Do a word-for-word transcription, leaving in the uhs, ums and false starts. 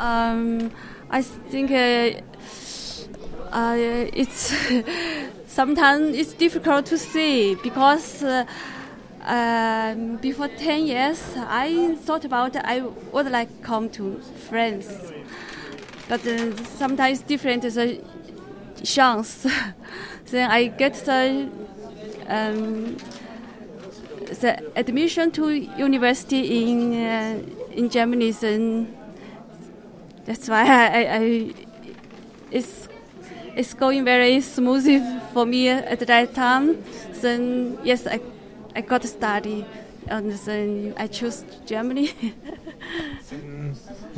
Um, I think uh, uh, it's sometimes it's difficult to see because uh, um, before ten years I thought about I would like come to France, but uh, sometimes different is a chance. Then I get the um, the admission to university in uh, in Germany. Then that's why I, I it's it's going very smoothly for me at that time. Then yes, I I got to study, and then I choose Germany.